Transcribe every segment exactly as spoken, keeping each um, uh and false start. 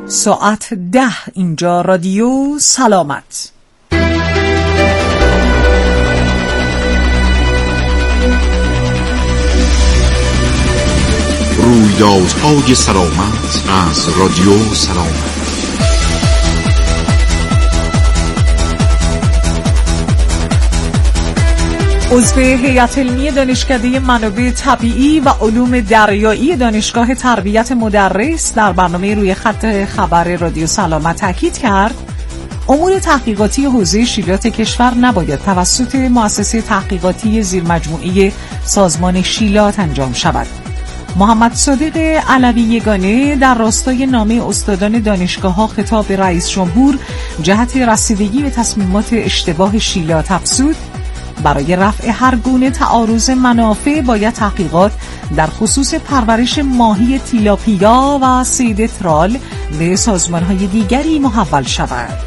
ساعت ده اینجا رادیو سلامت. رویدادهای سلامت از رادیو سلامت. عضو هیئت علمی دانشکده منابع طبیعی و علوم دریایی دانشگاه تربیت مدرس در برنامه روی خط خبر رادیو سلامت تاکید کرد امور تحقیقاتی حوزه شیلات کشور نباید توسط مؤسسه تحقیقاتی زیرمجموعه سازمان شیلات انجام شود. محمد صادق علوی یگانه در راستای نامه استادان دانشگاه‌ها خطاب به رئیس جمهور جهت رسیدگی به تصمیمات اشتباه شیلات افزود برای رفع هر گونه تعارض منافع باید تحقیقات در خصوص پرورش ماهی تیلاپیا و صید ترال به سازمان‌های دیگری محول شود.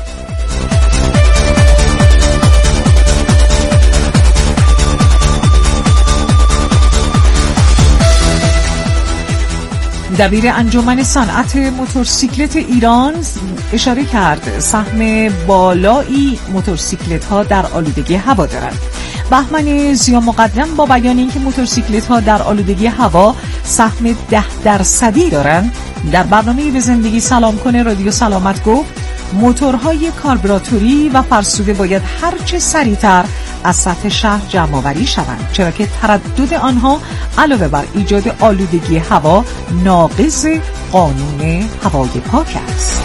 دبیر انجمن صنعت موتورسیکلت ایران اشاره کرد سهم بالایی موتورسیکلت ها در آلودگی هوا دارند. بهمن ضیا مقدم با بیان اینکه موتورسیکلت ها در آلودگی هوا سهم ده درصدی دارند در برنامه به زندگی سلام کنه رادیو سلامت گفت موتورهای کاربراتوری و فرسوده باید هرچه سریعتر از سطح شهر جمع آوری شوند، چرا که تردد آنها علاوه بر ایجاد آلودگی هوا ناقض قانون هوای پاک است.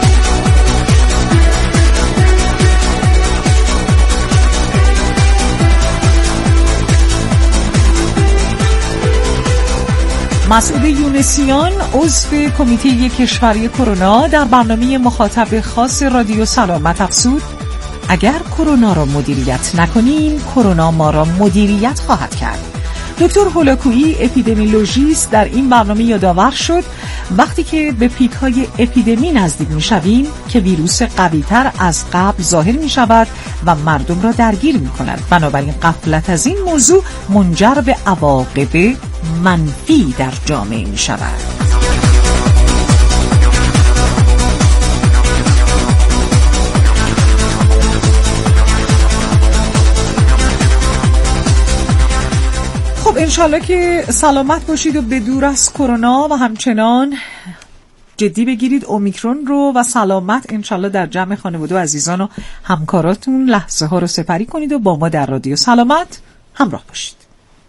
مسعود یونسیان عضو کمیته کشوری کرونا در برنامه مخاطب خاص رادیو سلامت افزود اگر کرونا را مدیریت نکنیم کرونا ما را مدیریت خواهد کرد. دکتر هولاکویی اپیدمیولوژیست در این برنامه یادآور شد وقتی که به پیک های اپیدمی نزدیک می شویم که ویروس قوی تر از قبل ظاهر می شود و مردم را درگیر می کند. بنابراین غفلت از این موضوع منجر به عواقب منفی در جامعه می شود. خب انشالله که سلامت باشید و بدور از کرونا و همچنان جدی بگیرید اومیکرون رو و سلامت انشالله در جمع خانواده و عزیزان و همکاراتون لحظه ها رو سپری کنید و با ما در رادیو سلامت همراه باشید.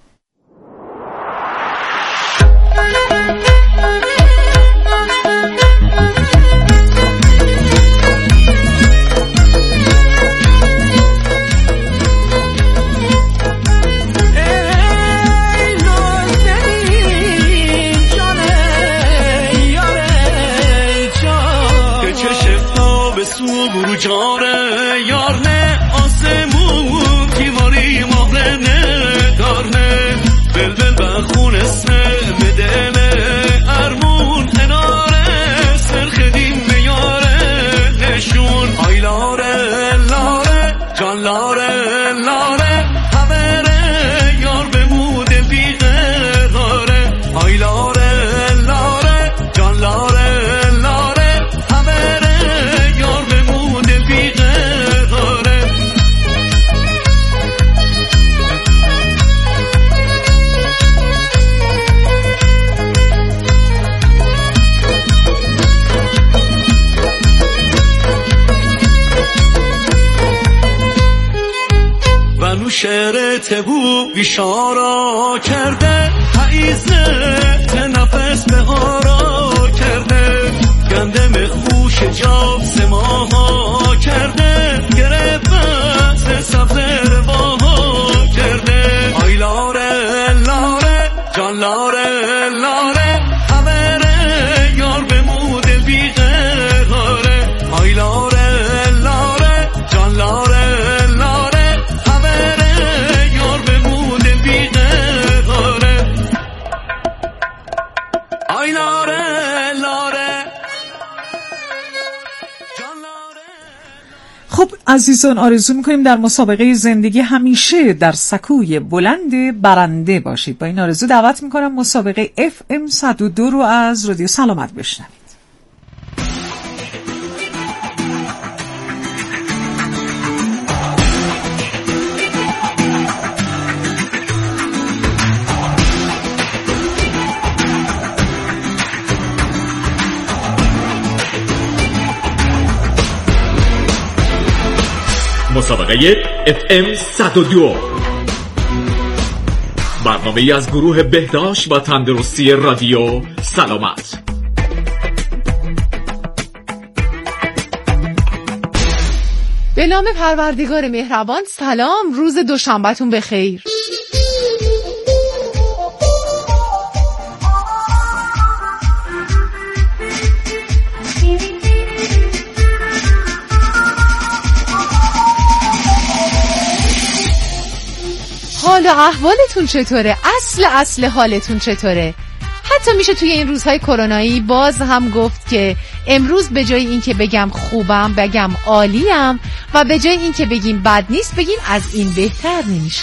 جاره یار نه آسمون دیواری مهره نه دارنه بلبل بخون اسمه بدمه ارمون اناره سرخدیم بیاره نشون آی لاره لاره جان لاره لاره حبره یار بمود بیغه داره آی لاره لاره جان لاره لاره حبره یار بمود شعر تبو بیشارا کرده پاییزه تنفس بهارا کرده گندم خوش جاب سماها کرده گره بس سبز رواها کرده آی لاره لاره جان لاره لاره خبره یار بمود بیغه غاره آی لاره لاره جان لاره خب عزیزان آرزو میکنیم در مسابقه زندگی همیشه در سکوی بلند برنده باشید. با این آرزو دعوت میکنم مسابقه اف ام صد و دو رو از رادیو سلامت بشنوید. مسابقه اف ام صد و دو، برنامه‌ای از گروه بهداشت و تندرستی رادیو سلامت. به نام پروردگار مهربان. سلام، روز دوشنبهتون بخیر. حال و احوالتون چطوره؟ اصل اصل حالتون چطوره؟ حتی میشه توی این روزهای کرونایی باز هم گفت که امروز به جای این که بگم خوبم بگم عالیم و به جای این که بگیم بد نیست بگیم از این بهتر نمیشه.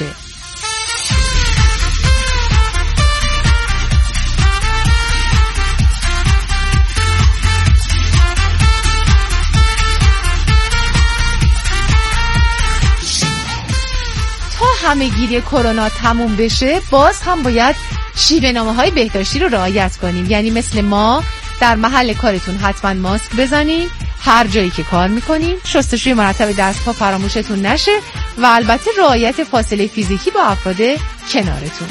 تا همه گیری کرونا تموم بشه باز هم باید شیوه‌نامه‌های بهداشتی رو رعایت کنیم. یعنی مثل ما در محل کارتون حتما ماسک بزنین، هر جایی که کار میکنین شستشوی مرتب دست‌ها فراموشتون نشه و البته رعایت فاصله فیزیکی با افراد کنارتون.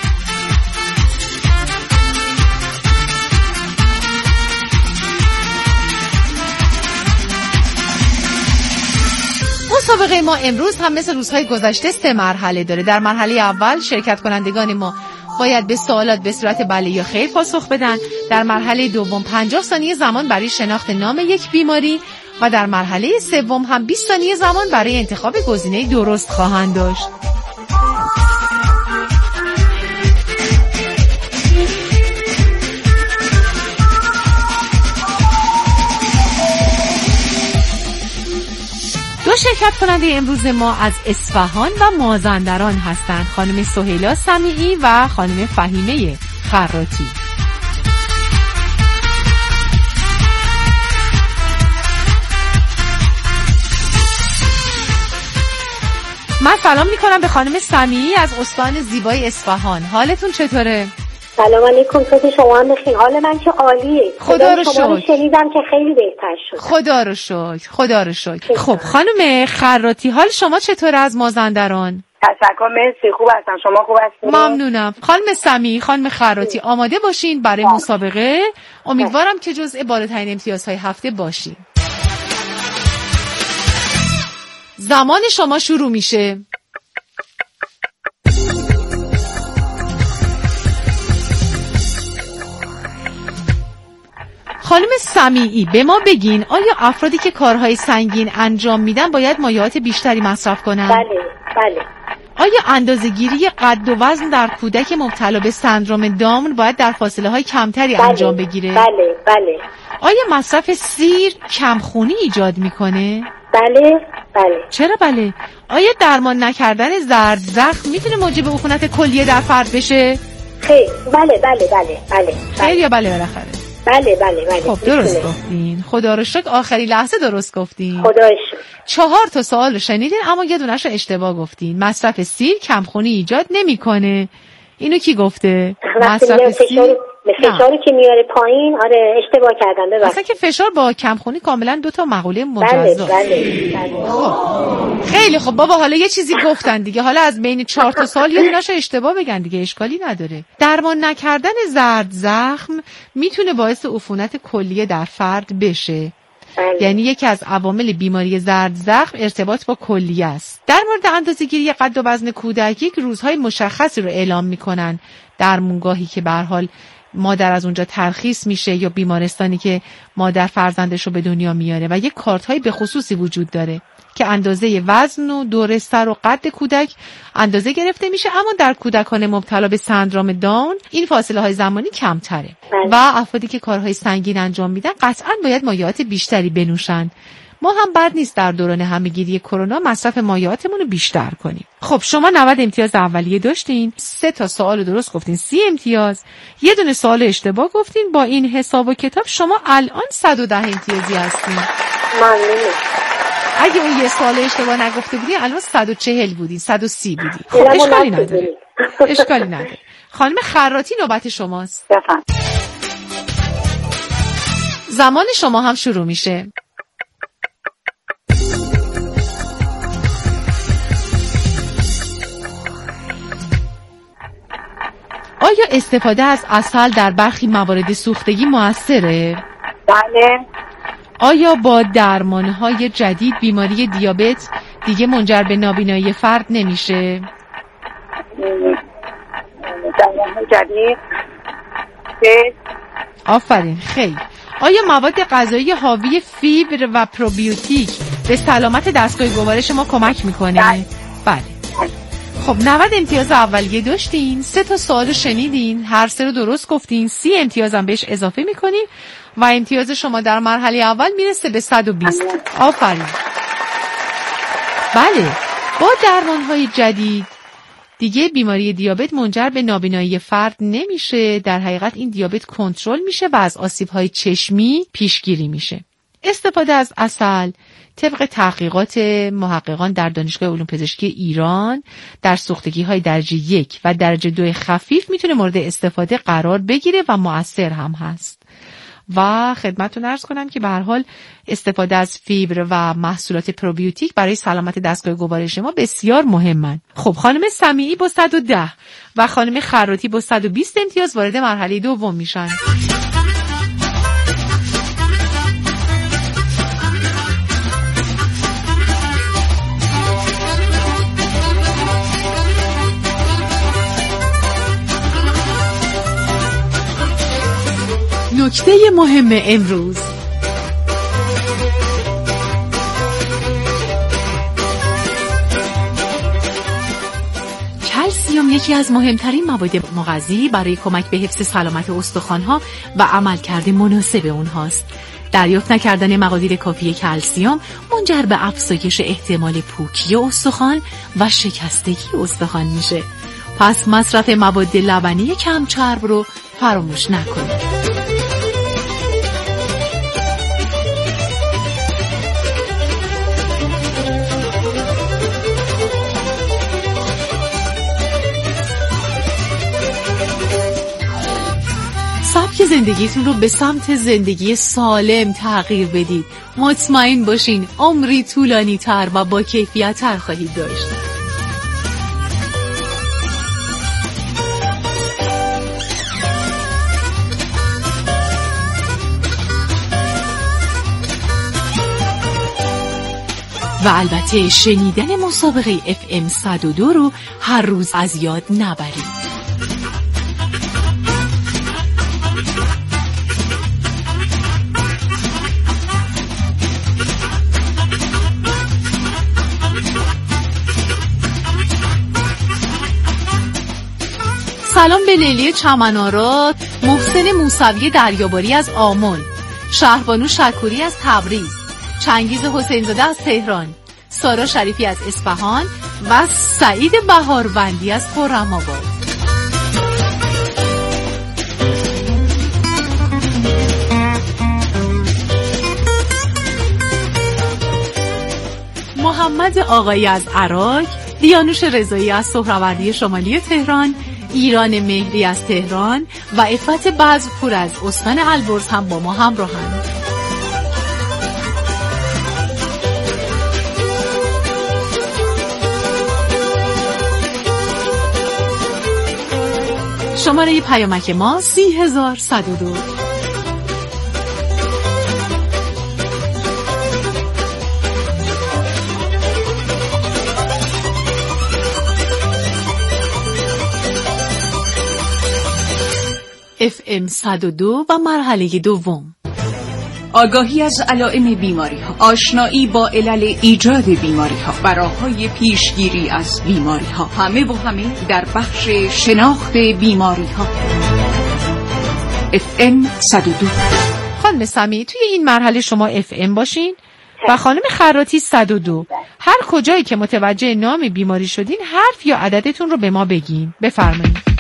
مسابقه ما امروز هم مثل روزهای گذشته سه مرحله داره. در مرحله اول شرکت کنندگان ما باید به سوالات به صورت بله یا خیر پاسخ بدن. در مرحله دوم پنجاه ثانیه زمان برای شناخت نام یک بیماری و در مرحله سوم هم بیست ثانیه زمان برای انتخاب گزینه درست خواهند داشت. دو شرکت کننده امروز ما از اصفهان و مازندران هستند، خانم سهیلا سمیعی و خانم فهیمه خراتی. من سلام میکنم به خانم سمیعی از استان زیبای اصفهان. حالتون چطوره؟ سلام علیکم. تو شما هم بخیر. حال من که عالیه. خدا رو شکر. شنیدم که خیلی بهتر شد. خدا رو شکر. خدا رو شکر. خب خانم خراتی، حال شما چطوره از مازندران؟ تشکر، مرسی. خوب هستم. شما خوب هستین؟ ممنونم. خانم سمیعی، خانم خراتی، آماده باشین برای مسابقه. امیدوارم که جزء بالاترین امتیازهای هفته باشین. زمان شما شروع میشه. خانم سمیعی، به ما بگین آیا افرادی که کارهای سنگین انجام میدن باید مایعات بیشتری مصرف کنن؟ بله، بله. آیا اندازه‌گیری قد و وزن در کودک مبتلا به سندرم داون باید در فاصله‌های کمتری بله، انجام بگیره؟ بله، بله. آیا مصرف سیر کمخونی ایجاد میکنه؟ بله، بله. چرا بله؟ آیا درمان نکردن زرد زخم میتونه موجب عفونت کلیه در فرد بشه؟ خیر، بله، بله، بله، بله. خیر یا بله بالاخره؟ بله، بله، بله. خب درست گفتین. خدا رو شکر آخری لحظه درست گفتین. خدا رو شکر. چهار تا سوال رو شنیدین اما یه دونه‌شو اشتباه گفتین. مصرف سیر کمخونی ایجاد نمیکنه. اینو کی گفته؟ مصرف سیر فشاری که میاره پایین. آره اشتباه کردم، ببخشید. اصلا که فشار با کمخونی کاملا دو تا مقوله مجزا. بله، بله، بله. خب خیلی خب بابا، حالا یه چیزی گفتن دیگه، حالا از بین چهار تا سال یه دونه‌شو اشتباه بگن دیگه، اشکالی نداره. درمان نکردن زرد زخم میتونه باعث عفونت کلیه در فرد بشه. بله. یعنی یکی از عوامل بیماری زرد زخم ارتباط با کلیه است. در مورد اندازه‌گیری قد و وزن کودک یک روزهای مشخصی رو اعلام میکنن در درمونگاهی که به هر حال مادر از اونجا ترخیص میشه یا بیمارستانی که مادر فرزندش رو به دنیا میاره و یک کارت‌های به خصوصی وجود داره که اندازه وزن و دور سر و قد کودک اندازه گرفته میشه. اما در کودکان مبتلا به سندرم داون این فاصله های زمانی کمتره و افرادی که کارهای سنگین انجام میدن قطعاً باید مایعات بیشتری بنوشن. ما هم بد نیست در دوران همه‌گیری کرونا مصرف مایعاتمون رو بیشتر کنیم. خب شما نود امتیاز اولیه داشتین، سه تا سوال درست گفتین، سی امتیاز، یه دونه سوال اشتباه گفتین. با این حساب و کتاب شما الان صد و ده امتیازی هستین. ممنون. اگه اون یه سوال اشتباه نگفته بودین الان صد و چهل بودین، صد و سی بودین. خب اشکالی نداره. اشکالی نداره. خانم خراتی نوبت شماست. بفرمایید. زمان شما هم شروع میشه. آیا استفاده از عسل در برخی موارد سوختگی مؤثره؟ بله. آیا با درمانهای جدید بیماری دیابت دیگه منجر به نابینایی فرد نمیشه؟ درمانهای جدید؟ آفرین، خیلی. آیا مواد غذایی حاوی فیبر و پروبیوتیک به سلامت دستگاه گوارش ما کمک میکنه؟ بله. خب نود امتیاز اولیه داشتین، سه تا سوال شنیدین، هر سه رو درست گفتین، سی امتیاز هم بهش اضافه میکنین و امتیاز شما در مرحله اول میرسه به صد و بیست. آفرین. بله، با درمانهای جدید دیگه بیماری دیابت منجر به نابینایی فرد نمیشه. در حقیقت این دیابت کنترل میشه و از آسیب‌های چشمی پیشگیری میشه. استفاده از عسل طبق تحقیقات محققان در دانشگاه علوم پزشکی ایران در سوختگی‌های درجه یک و درجه دو خفیف میتونه مورد استفاده قرار بگیره و مؤثر هم هست. و خدمتتون عرض کنم که به هر حال استفاده از فیبر و محصولات پروبیوتیک برای سلامت دستگاه گوارش ما بسیار مهمن. خب خانم سمیعی با صد و ده و خانم خراتی با صد و بیست امتیاز وارد مرحله دوم میشن. نکته مهم امروز: کلسیم یکی از مهمترین مواد مغذی برای کمک به حفظ سلامت استخوان‌ها و عملکرد مناسب اونهاست. دریافت نکردن مقادیر کافی کلسیم منجر به افزایش احتمال پوکی استخوان و شکستگی استخوان میشه. پس مصرف مواد لبنی کم چرب رو فراموش نکنید. سبک زندگیتون رو به سمت زندگی سالم تغییر بدید. مطمئن باشین عمری طولانی تر و با کیفیت تر خواهید داشت. و البته شنیدن مسابقه اف ام صد و دو رو هر روز از یاد نبرید. سلام به لیلی چمن‌آرا، محسن موسوی دریاباری از آمل، شهربانو شکوری از تبریز، چنگیز حسین‌زاده از تهران، سارا شریفی از اصفهان و سعید بهاروندی از خرم‌آباد. محمد آقایی از عراق، دیانوش رضایی از سهروردی شمالی تهران، ایران مهری از تهران و عفت بزرپور از استان البرز هم با ما همراهند. شماره پیامک ما سی هزار صد و دو. اف ام صد و دو و مرحله دوم. آگاهی از علائم بیماری ها، آشنایی با علل ایجاد بیماری ها و راه‌های پیشگیری از بیماری ها، همه و همه در بخش شناخت بیماری ها. اف ام صد و دو. خانم سمیعی توی این مرحله شما اف ام باشین و خانم خراتی صد و دو. هر کجایی که متوجه نام بیماری شدین حرف یا عددتون رو به ما بگین. بفرمایید.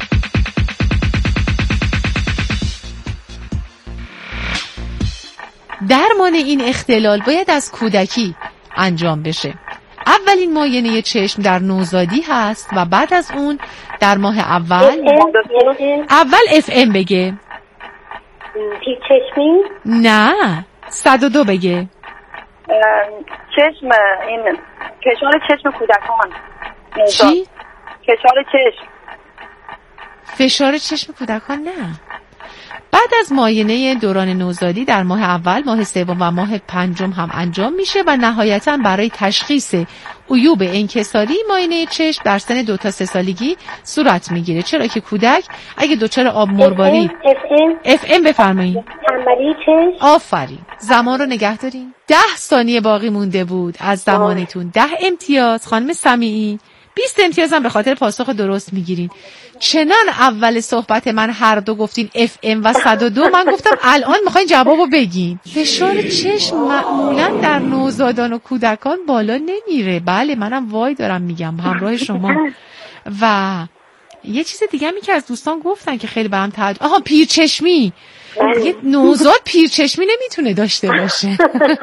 درمان این اختلال باید از کودکی انجام بشه. اولین معاینه چشم در نوزادی هست و بعد از اون در ماه اول اول اف ام بگه. تیپ چشمی؟ نه صد و دو بگه. چشم، این کشار چشم کودکان. چی؟ کشار چشم. فشار چشم کودکان نه. بعد از معاینه دوران نوزادی در ماه اول، ماه سوم و ماه پنجم هم انجام میشه و نهایتاً برای تشخیص عیوب انکساری معاینه چشم در سن دو تا سه سالگی صورت میگیره، چرا که کودک اگه دچار آب مرواری اف ام اف ام بفرمایید. تنبلی چشم. آفرین. زمان رو نگه دارین. ده ثانیه باقی مونده بود از زمانتون. ده امتیاز خانم سمیعی. بیست امتیاز هم به خاطر پاسخ درست میگیرین. چنان اول صحبت من هر دو گفتین اف ام و صد و دو، من گفتم الان میخواین جوابو بگین. فشار چشم معمولا در نوزادان و کودکان بالا نمیره. بله منم وای دارم میگم همراه شما. و یه چیز دیگه هم که از دوستان گفتن که خیلی برام تعجب، آها پیرچشمی. یه نوزاد پیرچشمی نمیتونه داشته باشه.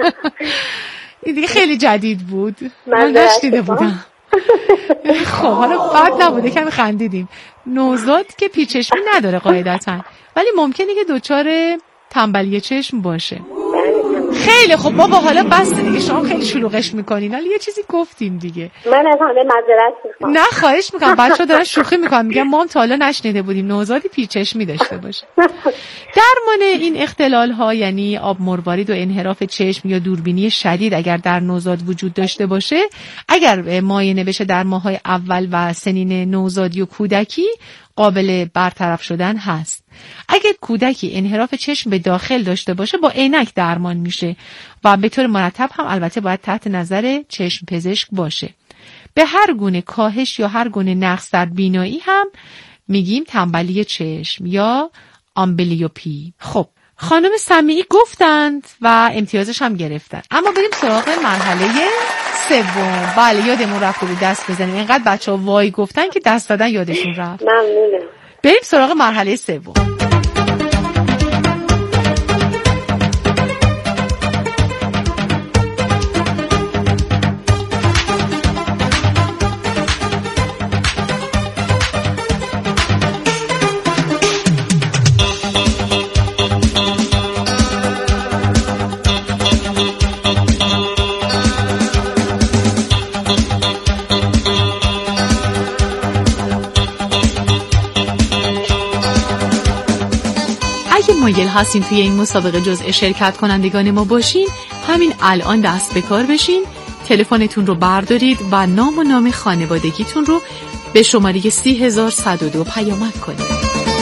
این دیگه خیلی جدید بود، من نشنیده بودم. خب حالا بد نبوده که خندیدیم. نوزاد که پیرچشمی نداره قاعدتا، ولی ممکنه که دوچار تنبلی چشم باشه. خیلی خب بابا حالا بس دیگه، شما خیلی شلوغش میکنین. حالا یه چیزی گفتیم دیگه. من از همه معذرت میخوام. نه خواهش میکنم، بچه‌ها دارن شوخی میکنن، میگن ما هم تا حالا نشنیده بودیم نوزادی پیرچشمی داشته باشه. درمان این اختلال ها یعنی آب مروارید و انحراف چشم یا دوربینی شدید اگر در نوزاد وجود داشته باشه، اگر معاینه بشه در ماه‌های اول و سنین نوزادی و کودکی، قابل برطرف شدن هست. اگر کودکی انحراف چشم به داخل داشته باشه با عینک درمان میشه و به طور مرتب هم البته باید تحت نظر چشم پزشک باشه. به هر گونه کاهش یا هر گونه نقص در بینایی هم میگیم تنبلی چشم یا آمبلیوپی. خب خانم سمیعی گفتند و امتیازش هم گرفتن. اما بریم سراغ مرحله سوم. بله یادمون رفت رو دست بزنیم. اینقدر بچه‌ها وای گفتن که دست دادن یادشون رفت. ممنونم. بریم سراغ مرحله سوم. مایل هستین توی این مسابقه جزء شرکت کنندگان ما باشین، همین الان دست به کار بشین، تلفنتون رو بردارید و نام و نام خانوادگیتون رو به شماره سی هزار صد و دو پیامک کنید.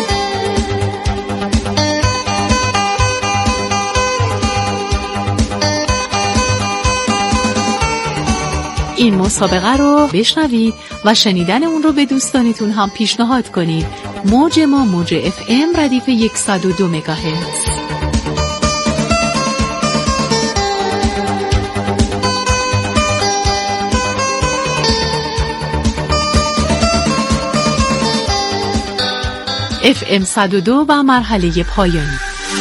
این مسابقه رو بشنوید و شنیدن اون رو به دوستانتون هم پیشنهاد کنید. موج ما موج اف ام ردیف صد و دو مگاهرتز. اف ام صد و دو و مرحله پایانی.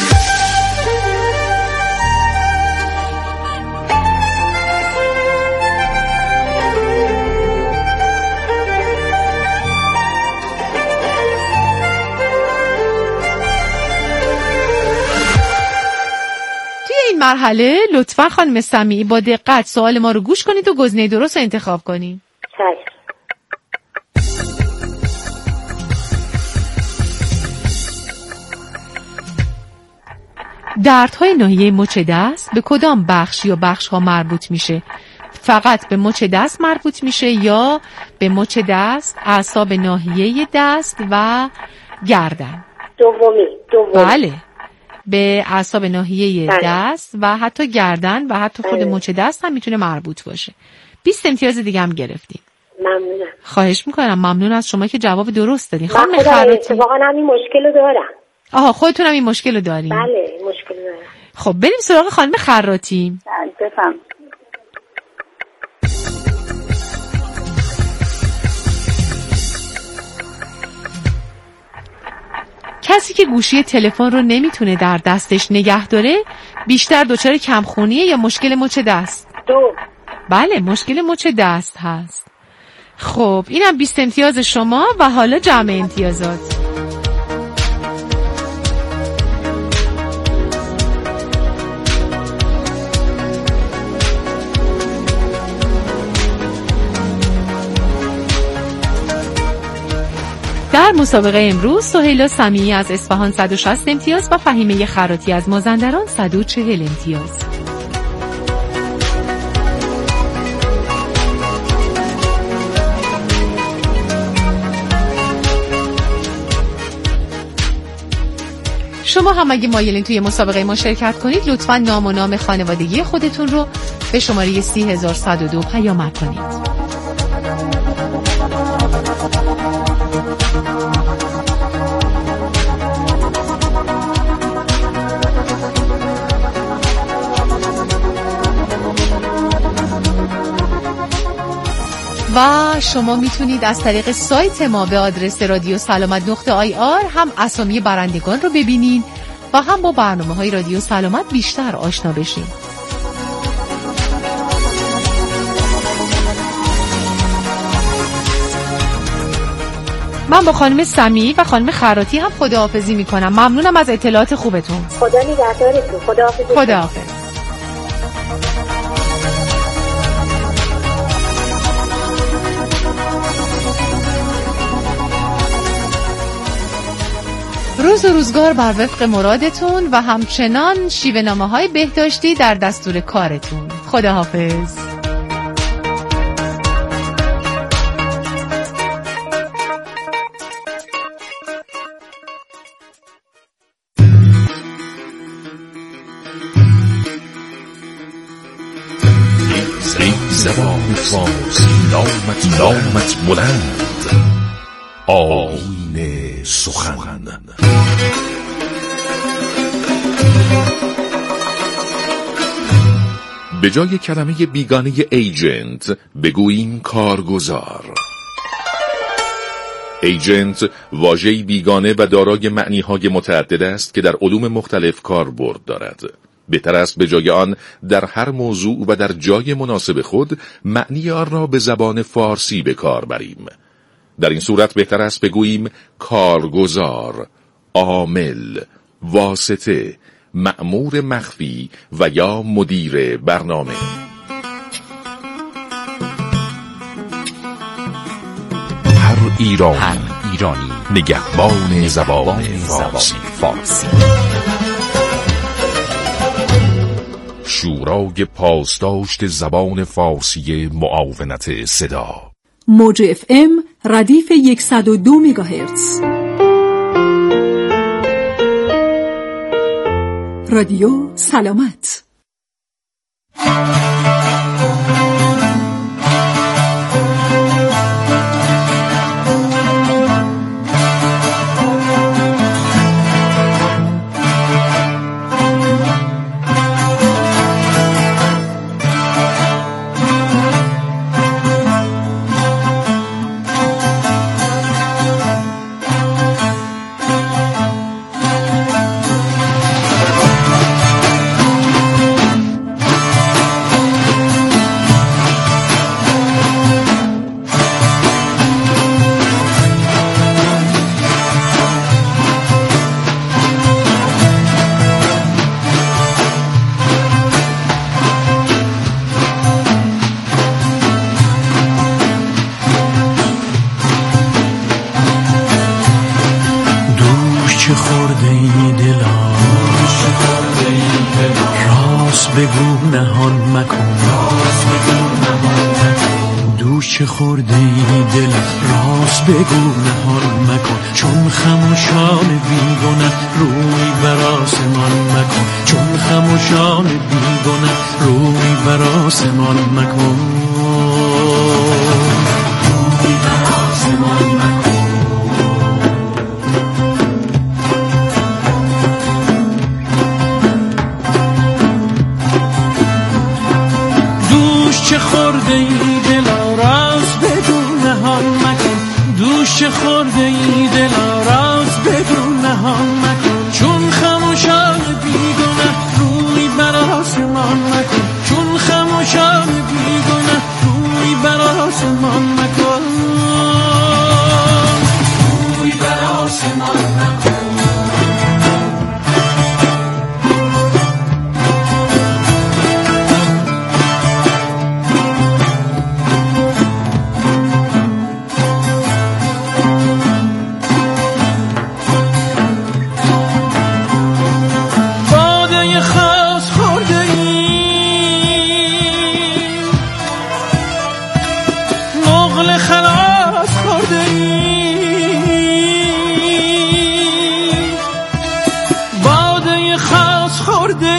مرحله لطفاً خانم سمیعی با دقت سوال ما رو گوش کنید و گزینه درست رو انتخاب کنید. دردهای ناحیه مچ دست به کدام بخش یا بخش ها مربوط میشه؟ فقط به مچ دست مربوط میشه یا به مچ دست، اعصاب ناحیه دست و گردن؟ دومی. دومی. بله، به اعصاب ناحیه دست و حتی گردن و حتی خود مچ دست هم میتونه مربوط باشه. بیست امتیاز دیگه هم گرفتیم. ممنونم. خواهش میکنم. ممنون از شما که جواب درست دادین. خانم خراتی، اتفاقا هم این مشکل رو دارم. آها خودتون هم این مشکل رو دارین؟ بله مشکل دارم. خب بریم سراغ خانم خراتی. بفهم. کسی که گوشی تلفن رو نمیتونه در دستش نگه داره بیشتر دچار کمخونیه یا مشکل مچ دست؟ دو. بله مشکل مچ دست هست. خب اینم بیست امتیاز شما و حالا جمع امتیازات. در مسابقه امروز سهیلا سمیعی از اصفهان صد و شصت امتیاز و فهیمه خراتی از مازندران صد و چهل امتیاز. شما هم اگه مایلین توی مسابقه ما شرکت کنید لطفاً نام و نام خانوادگی خودتون رو به شماره سی هزار و صد و دو پیام کنید. و شما میتونید از طریق سایت ما به آدرس رادیو سلامت نقطه آی آر هم اسامی برندگان رو ببینین و هم با برنامه‌های رادیو سلامت بیشتر آشنا بشین. من با خانم سمیعی و خانم خراتی هم خداحافظی میکنم. ممنونم از اطلاعات خوبتون. خدا نگهدارتون. خداحافظ. خداحافظ. روز و روزگار بر وفق مرادتون و همچنان شیوه نامه های بهداشتی در دستور کارتون. خداحافظ. زبان فارسی نامت نامت بلند آیین سخن. به جای کلمه بیگانه ایجنت بگوییم کارگزار. ایجنت واژه‌ای بیگانه و دارای معنی‌های متعدد است که در علوم مختلف کاربرد دارد. بهتر است به جای آن در هر موضوع و در جای مناسب خود معنی آن را به زبان فارسی به کار بریم. در این صورت بهتر است بگوییم کارگزار، عامل، واسطه، مأمور مخفی و یا مدیر برنامه. هر ایرانی, هر ایرانی نگهبان زبان فارسی. فارسی. شورای پاسداشت زبان فارسی معاونت صدا. موج اف ام ردیف صد و دو مگاهرتز. رادیو سلامت. چه خورده ای دل راست بگو نهان مکن چون خموشان بیگنه روی بر آسمان مکن چون خموشان بیگنه روی بر آسمان مکن روی بر آسمان مکن دوش چه خورده ای چه خورده ای دل راز بگو نهان مکن چون خموشان بیگنه روی بر آسمان مکن چون خموشان بیگنه روی بر آسمان مکن روی بر آسمان مکن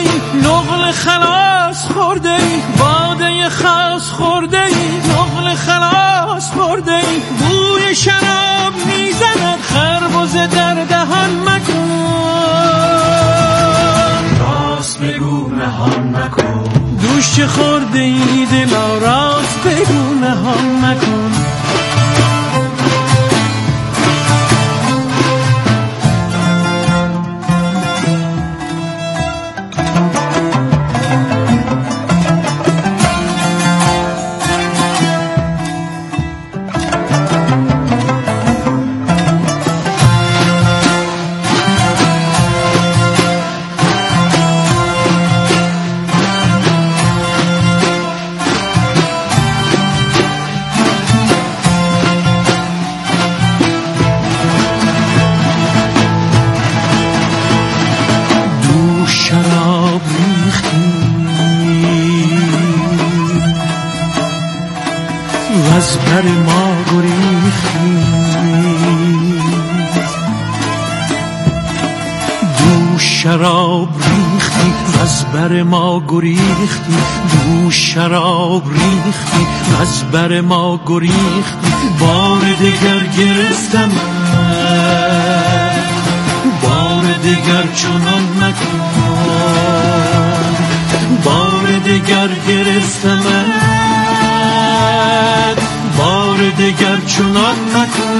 ای، نقل خلاص خورده ای، باده خاص خورده ای، نقل خلاص خورده ای، بوی شراب میزند خربزه در دهان مکن، راست بگو نهان مکن، دوش چه خورده ای دلا، راست بگو نهان مکن. از بر ما گریختی، دوش شراب ریختی از بر ما گریختی، دوش شراب ریختی از بر ما گریختی، بار دگر گرفتم بار دگر چنان مکن، بار دگر گرفتم بار دگر چنان نکن.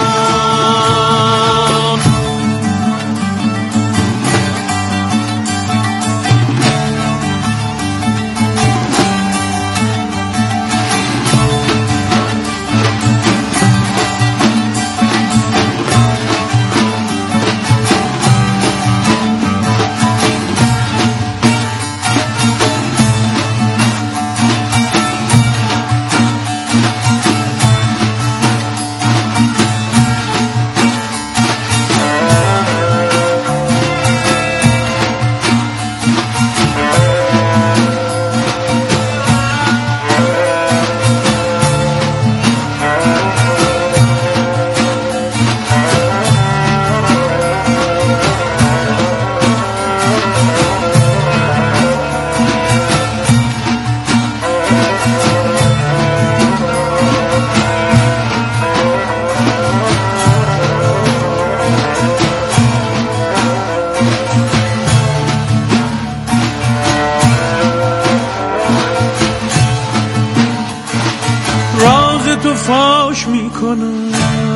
فاش میکنم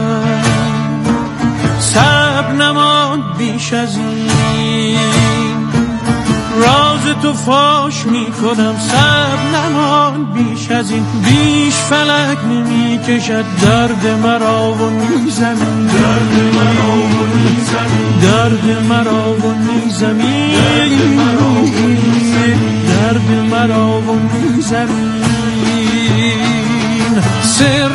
صبر نماند بیش از این، راز تو فاش میکنم صبر نماند بیش از این، بیش فلک نمیکشد درد مرا و میزمین، درد مرا و میزمین، درد مرا و میزمین، درد مرا و میزمین.